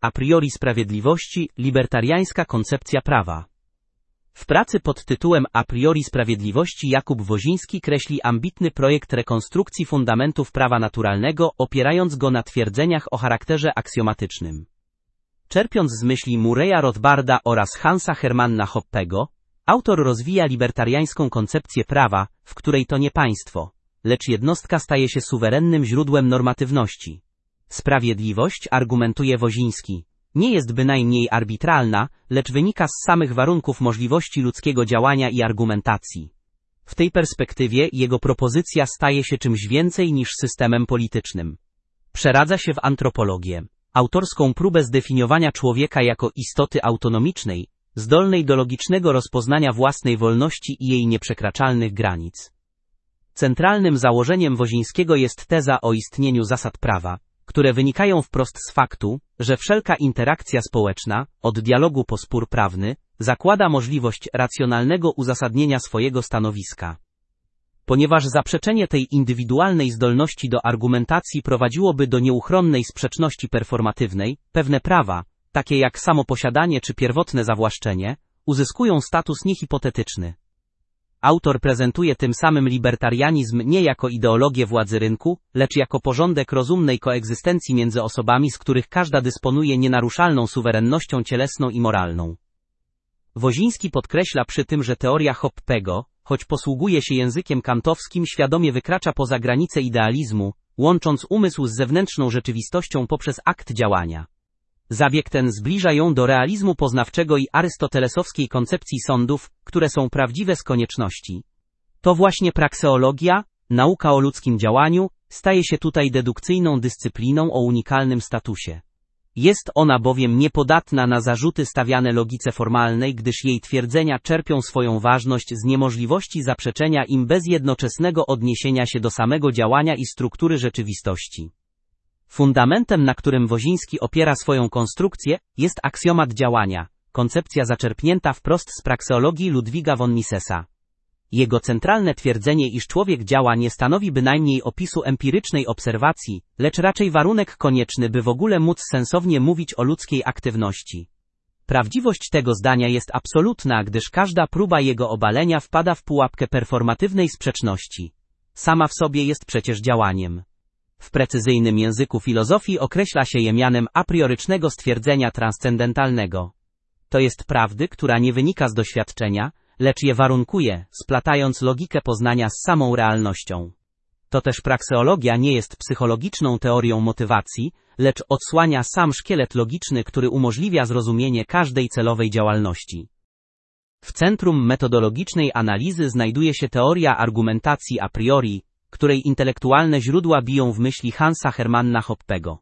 a priori sprawiedliwości, libertariańska koncepcja prawa. W pracy pod tytułem A priori sprawiedliwości Jakub Woziński kreśli ambitny projekt rekonstrukcji fundamentów prawa naturalnego, opierając go na twierdzeniach o charakterze aksjomatycznym. Czerpiąc z myśli Murraya Rothbarda oraz Hansa Hermanna Hoppego, autor rozwija libertariańską koncepcję prawa, w której to nie państwo, lecz jednostka staje się suwerennym źródłem normatywności. Sprawiedliwość, argumentuje Woziński, nie jest bynajmniej arbitralna, lecz wynika z samych warunków możliwości ludzkiego działania i argumentacji. W tej perspektywie jego propozycja staje się czymś więcej niż systemem politycznym. Przeradza się w antropologię, autorską próbę zdefiniowania człowieka jako istoty autonomicznej, zdolnej do logicznego rozpoznania własnej wolności i jej nieprzekraczalnych granic. Centralnym założeniem Wozińskiego jest teza o istnieniu zasad prawa, które wynikają wprost z faktu, że wszelka interakcja społeczna, od dialogu po spór prawny, zakłada możliwość racjonalnego uzasadnienia swojego stanowiska. Ponieważ zaprzeczenie tej indywidualnej zdolności do argumentacji prowadziłoby do nieuchronnej sprzeczności performatywnej, pewne prawa, takie jak samoposiadanie czy pierwotne zawłaszczenie, uzyskują status niehipotetyczny. Autor prezentuje tym samym libertarianizm nie jako ideologię władzy rynku, lecz jako porządek rozumnej koegzystencji między osobami, z których każda dysponuje nienaruszalną suwerennością cielesną i moralną. Woziński podkreśla przy tym, że teoria Hoppego, choć posługuje się językiem kantowskim, świadomie wykracza poza granice idealizmu, łącząc umysł z zewnętrzną rzeczywistością poprzez akt działania. Zabieg ten zbliża ją do realizmu poznawczego i arystotelesowskiej koncepcji sądów, które są prawdziwe z konieczności. To właśnie prakseologia, nauka o ludzkim działaniu, staje się tutaj dedukcyjną dyscypliną o unikalnym statusie. Jest ona bowiem niepodatna na zarzuty stawiane logice formalnej, gdyż jej twierdzenia czerpią swoją ważność z niemożliwości zaprzeczenia im bez jednoczesnego odniesienia się do samego działania i struktury rzeczywistości. Fundamentem, na którym Woziński opiera swoją konstrukcję, jest aksjomat działania, koncepcja zaczerpnięta wprost z prakseologii Ludwiga von Misesa. Jego centralne twierdzenie, iż człowiek działa, nie stanowi bynajmniej opisu empirycznej obserwacji, lecz raczej warunek konieczny, by w ogóle móc sensownie mówić o ludzkiej aktywności. Prawdziwość tego zdania jest absolutna, gdyż każda próba jego obalenia wpada w pułapkę performatywnej sprzeczności. Sama w sobie jest przecież działaniem. W precyzyjnym języku filozofii określa się je mianem apriorycznego stwierdzenia transcendentalnego. To jest prawdy, która nie wynika z doświadczenia, lecz je warunkuje, splatając logikę poznania z samą realnością. To też prakseologia nie jest psychologiczną teorią motywacji, lecz odsłania sam szkielet logiczny, który umożliwia zrozumienie każdej celowej działalności. W centrum metodologicznej analizy znajduje się teoria argumentacji a priori, której intelektualne źródła biją w myśli Hansa Hermanna Hoppego.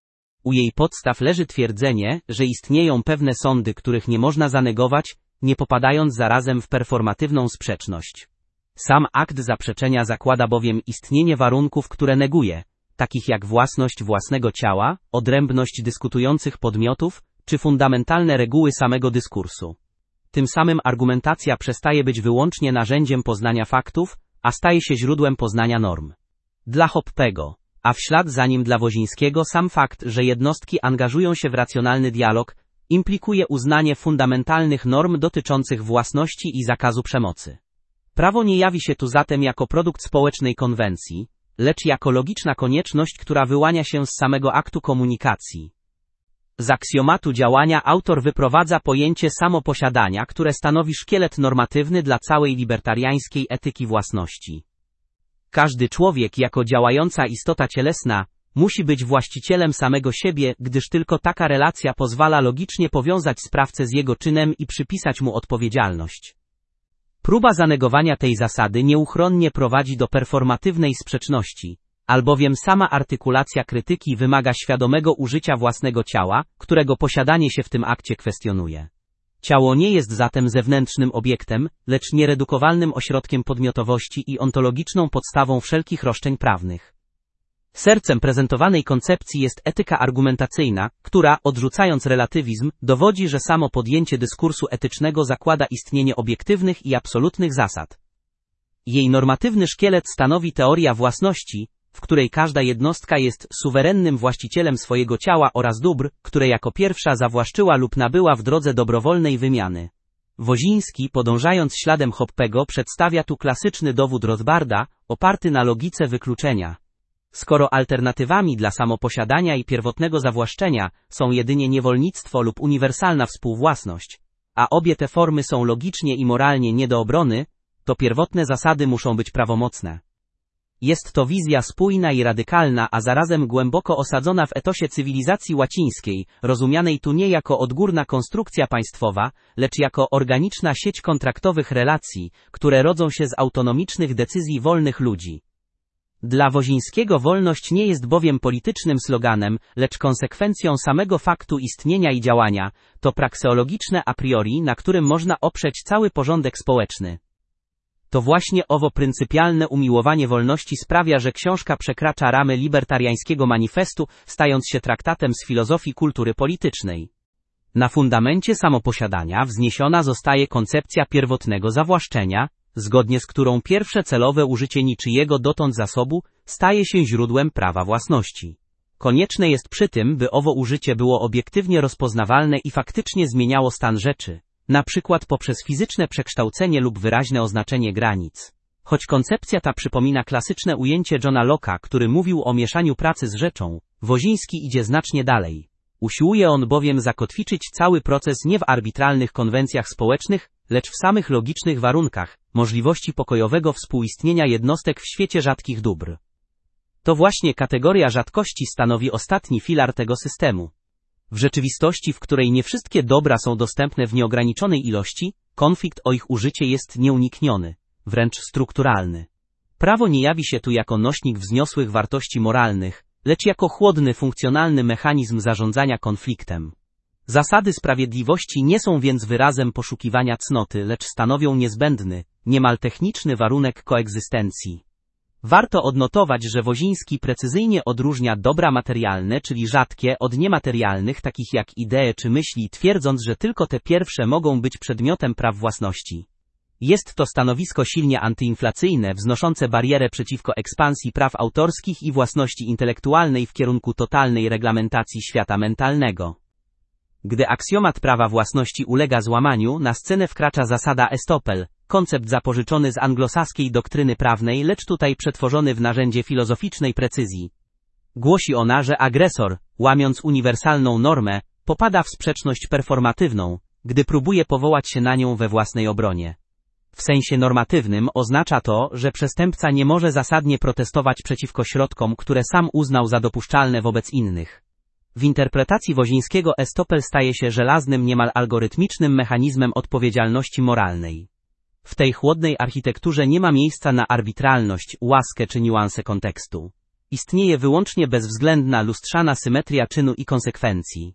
U jej podstaw leży twierdzenie, że istnieją pewne sądy, których nie można zanegować, nie popadając zarazem w performatywną sprzeczność. Sam akt zaprzeczenia zakłada bowiem istnienie warunków, które neguje, takich jak własność własnego ciała, odrębność dyskutujących podmiotów, czy fundamentalne reguły samego dyskursu. Tym samym argumentacja przestaje być wyłącznie narzędziem poznania faktów, a staje się źródłem poznania norm. Dla Hoppego, a w ślad za nim dla Wozińskiego, sam fakt, że jednostki angażują się w racjonalny dialog, implikuje uznanie fundamentalnych norm dotyczących własności i zakazu przemocy. Prawo nie jawi się tu zatem jako produkt społecznej konwencji, lecz jako logiczna konieczność, która wyłania się z samego aktu komunikacji. Z aksjomatu działania autor wyprowadza pojęcie samoposiadania, które stanowi szkielet normatywny dla całej libertariańskiej etyki własności. Każdy człowiek jako działająca istota cielesna musi być właścicielem samego siebie, gdyż tylko taka relacja pozwala logicznie powiązać sprawcę z jego czynem i przypisać mu odpowiedzialność. Próba zanegowania tej zasady nieuchronnie prowadzi do performatywnej sprzeczności, albowiem sama artykulacja krytyki wymaga świadomego użycia własnego ciała, którego posiadanie się w tym akcie kwestionuje. Ciało nie jest zatem zewnętrznym obiektem, lecz nieredukowalnym ośrodkiem podmiotowości i ontologiczną podstawą wszelkich roszczeń prawnych. Sercem prezentowanej koncepcji jest etyka argumentacyjna, która, odrzucając relatywizm, dowodzi, że samo podjęcie dyskursu etycznego zakłada istnienie obiektywnych i absolutnych zasad. Jej normatywny szkielet stanowi teoria własności, w której każda jednostka jest suwerennym właścicielem swojego ciała oraz dóbr, które jako pierwsza zawłaszczyła lub nabyła w drodze dobrowolnej wymiany. Woziński, podążając śladem Hoppego, przedstawia tu klasyczny dowód Rothbarda, oparty na logice wykluczenia. Skoro alternatywami dla samoposiadania i pierwotnego zawłaszczenia są jedynie niewolnictwo lub uniwersalna współwłasność, a obie te formy są logicznie i moralnie nie do obrony, to pierwotne zasady muszą być prawomocne. Jest to wizja spójna i radykalna, a zarazem głęboko osadzona w etosie cywilizacji łacińskiej, rozumianej tu nie jako odgórna konstrukcja państwowa, lecz jako organiczna sieć kontraktowych relacji, które rodzą się z autonomicznych decyzji wolnych ludzi. Dla Wozińskiego wolność nie jest bowiem politycznym sloganem, lecz konsekwencją samego faktu istnienia i działania, to prakseologiczne a priori, na którym można oprzeć cały porządek społeczny. To właśnie owo pryncypialne umiłowanie wolności sprawia, że książka przekracza ramy libertariańskiego manifestu, stając się traktatem z filozofii kultury politycznej. Na fundamencie samoposiadania wzniesiona zostaje koncepcja pierwotnego zawłaszczenia, zgodnie z którą pierwsze celowe użycie niczyjego dotąd zasobu staje się źródłem prawa własności. Konieczne jest przy tym, by owo użycie było obiektywnie rozpoznawalne i faktycznie zmieniało stan rzeczy, na przykład poprzez fizyczne przekształcenie lub wyraźne oznaczenie granic. Choć koncepcja ta przypomina klasyczne ujęcie Johna Locke'a, który mówił o mieszaniu pracy z rzeczą, Woziński idzie znacznie dalej. Usiłuje on bowiem zakotwiczyć cały proces nie w arbitralnych konwencjach społecznych, lecz w samych logicznych warunkach możliwości pokojowego współistnienia jednostek w świecie rzadkich dóbr. To właśnie kategoria rzadkości stanowi ostatni filar tego systemu. W rzeczywistości, w której nie wszystkie dobra są dostępne w nieograniczonej ilości, konflikt o ich użycie jest nieunikniony, wręcz strukturalny. Prawo nie jawi się tu jako nośnik wzniosłych wartości moralnych, lecz jako chłodny, funkcjonalny mechanizm zarządzania konfliktem. Zasady sprawiedliwości nie są więc wyrazem poszukiwania cnoty, lecz stanowią niezbędny, niemal techniczny warunek koegzystencji. Warto odnotować, że Woziński precyzyjnie odróżnia dobra materialne, czyli rzadkie, od niematerialnych, takich jak idee czy myśli, twierdząc, że tylko te pierwsze mogą być przedmiotem praw własności. Jest to stanowisko silnie antyinflacyjne, wznoszące barierę przeciwko ekspansji praw autorskich i własności intelektualnej w kierunku totalnej reglamentacji świata mentalnego. Gdy aksjomat prawa własności ulega złamaniu, na scenę wkracza zasada estoppel, koncept zapożyczony z anglosaskiej doktryny prawnej, lecz tutaj przetworzony w narzędzie filozoficznej precyzji. Głosi ona, że agresor, łamiąc uniwersalną normę, popada w sprzeczność performatywną, gdy próbuje powołać się na nią we własnej obronie. W sensie normatywnym oznacza to, że przestępca nie może zasadnie protestować przeciwko środkom, które sam uznał za dopuszczalne wobec innych. W interpretacji Wozińskiego estoppel staje się żelaznym, niemal algorytmicznym mechanizmem odpowiedzialności moralnej. W tej chłodnej architekturze nie ma miejsca na arbitralność, łaskę czy niuanse kontekstu. Istnieje wyłącznie bezwzględna, lustrzana symetria czynu i konsekwencji.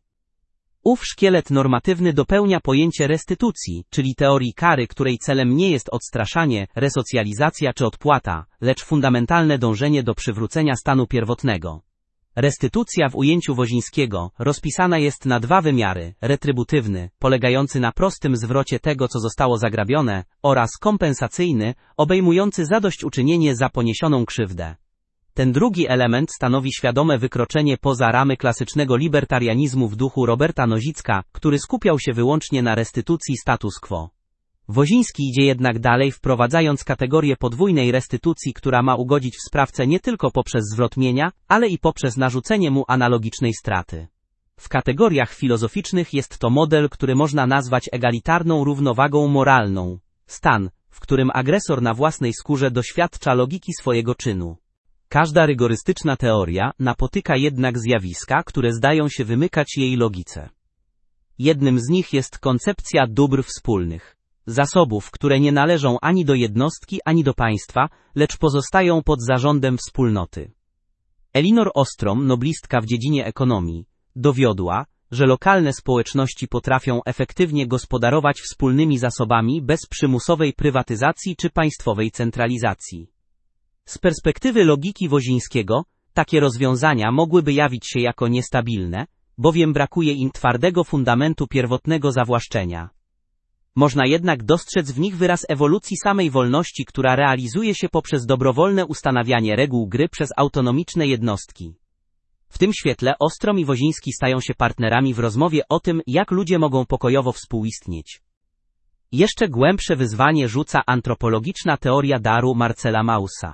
Ów szkielet normatywny dopełnia pojęcie restytucji, czyli teorii kary, której celem nie jest odstraszanie, resocjalizacja czy odpłata, lecz fundamentalne dążenie do przywrócenia stanu pierwotnego. Restytucja w ujęciu Wozińskiego rozpisana jest na dwa wymiary, retrybutywny, polegający na prostym zwrocie tego, co zostało zagrabione, oraz kompensacyjny, obejmujący zadośćuczynienie za poniesioną krzywdę. Ten drugi element stanowi świadome wykroczenie poza ramy klasycznego libertarianizmu w duchu Roberta Nozicka, który skupiał się wyłącznie na restytucji status quo. Woziński idzie jednak dalej, wprowadzając kategorię podwójnej restytucji, która ma ugodzić w sprawcę nie tylko poprzez zwrot mienia, ale i poprzez narzucenie mu analogicznej straty. W kategoriach filozoficznych jest to model, który można nazwać egalitarną równowagą moralną. Stan, w którym agresor na własnej skórze doświadcza logiki swojego czynu. Każda rygorystyczna teoria napotyka jednak zjawiska, które zdają się wymykać jej logice. Jednym z nich jest koncepcja dóbr wspólnych. Zasobów, które nie należą ani do jednostki, ani do państwa, lecz pozostają pod zarządem wspólnoty. Elinor Ostrom, noblistka w dziedzinie ekonomii, dowiodła, że lokalne społeczności potrafią efektywnie gospodarować wspólnymi zasobami bez przymusowej prywatyzacji czy państwowej centralizacji. Z perspektywy logiki Wozińskiego, takie rozwiązania mogłyby jawić się jako niestabilne, bowiem brakuje im twardego fundamentu pierwotnego zawłaszczenia. Można jednak dostrzec w nich wyraz ewolucji samej wolności, która realizuje się poprzez dobrowolne ustanawianie reguł gry przez autonomiczne jednostki. W tym świetle Ostrom i Woziński stają się partnerami w rozmowie o tym, jak ludzie mogą pokojowo współistnieć. Jeszcze głębsze wyzwanie rzuca antropologiczna teoria daru Marcela Maussa.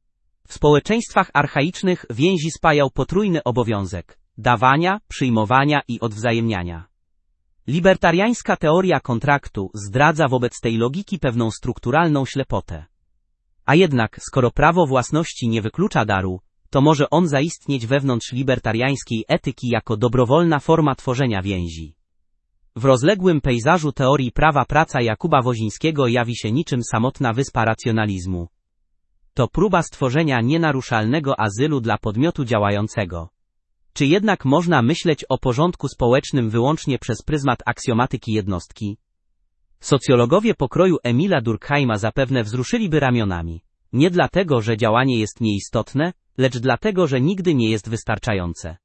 W społeczeństwach archaicznych więzi spajał potrójny obowiązek dawania, przyjmowania i odwzajemniania. Libertariańska teoria kontraktu zdradza wobec tej logiki pewną strukturalną ślepotę. A jednak, skoro prawo własności nie wyklucza daru, to może on zaistnieć wewnątrz libertariańskiej etyki jako dobrowolna forma tworzenia więzi. W rozległym pejzażu teorii prawa praca Jakuba Wozińskiego jawi się niczym samotna wyspa racjonalizmu. To próba stworzenia nienaruszalnego azylu dla podmiotu działającego. Czy jednak można myśleć o porządku społecznym wyłącznie przez pryzmat aksjomatyki jednostki? Socjologowie pokroju Emila Durkheima zapewne wzruszyliby ramionami. Nie dlatego, że działanie jest nieistotne, lecz dlatego, że nigdy nie jest wystarczające.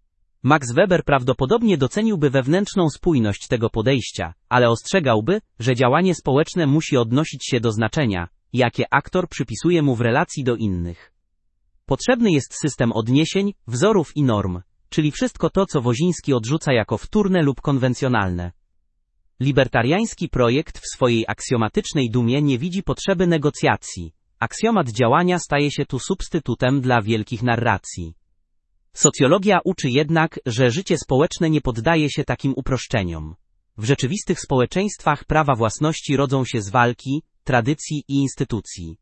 Max Weber prawdopodobnie doceniłby wewnętrzną spójność tego podejścia, ale ostrzegałby, że działanie społeczne musi odnosić się do znaczenia, jakie aktor przypisuje mu w relacji do innych. Potrzebny jest system odniesień, wzorów i norm, czyli wszystko to, co Woziński odrzuca jako wtórne lub konwencjonalne. Libertariański projekt w swojej aksjomatycznej dumie nie widzi potrzeby negocjacji. Aksjomat działania staje się tu substytutem dla wielkich narracji. Socjologia uczy jednak, że życie społeczne nie poddaje się takim uproszczeniom. W rzeczywistych społeczeństwach prawa własności rodzą się z walki, tradycji i instytucji.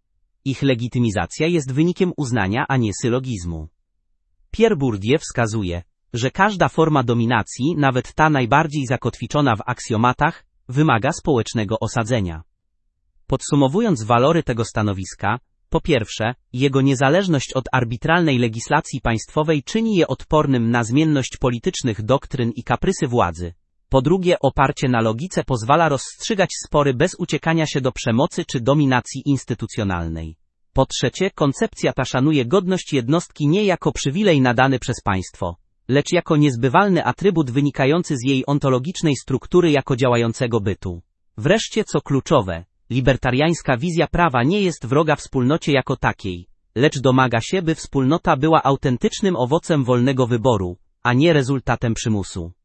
Ich legitymizacja jest wynikiem uznania, a nie sylogizmu. Pierre Bourdieu wskazuje, że każda forma dominacji, nawet ta najbardziej zakotwiczona w aksjomatach, wymaga społecznego osadzenia. Podsumowując walory tego stanowiska, po pierwsze, jego niezależność od arbitralnej legislacji państwowej czyni je odpornym na zmienność politycznych doktryn i kaprysy władzy. Po drugie, oparcie na logice pozwala rozstrzygać spory bez uciekania się do przemocy czy dominacji instytucjonalnej. Po trzecie, koncepcja ta szanuje godność jednostki nie jako przywilej nadany przez państwo, lecz jako niezbywalny atrybut wynikający z jej ontologicznej struktury jako działającego bytu. Wreszcie, co kluczowe, libertariańska wizja prawa nie jest wroga wspólnocie jako takiej, lecz domaga się, by wspólnota była autentycznym owocem wolnego wyboru, a nie rezultatem przymusu.